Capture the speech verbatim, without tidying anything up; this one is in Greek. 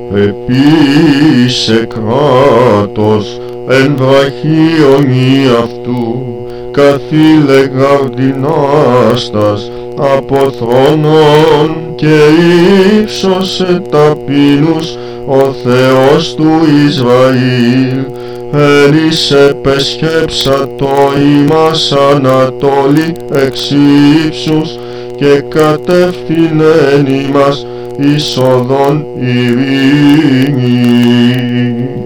Επίσε κράτος εν βραχίονι αυτού, καθήλε γαρδινάστας από θρόνων, και ύψωσε ταπείνους ο Θεός του Ισραήλ. Έλυσε πεσχέψατο ημάς ανατόλη εξ ύψους, και κατεύθυνεν ημάς εις οδόν ειρήνη.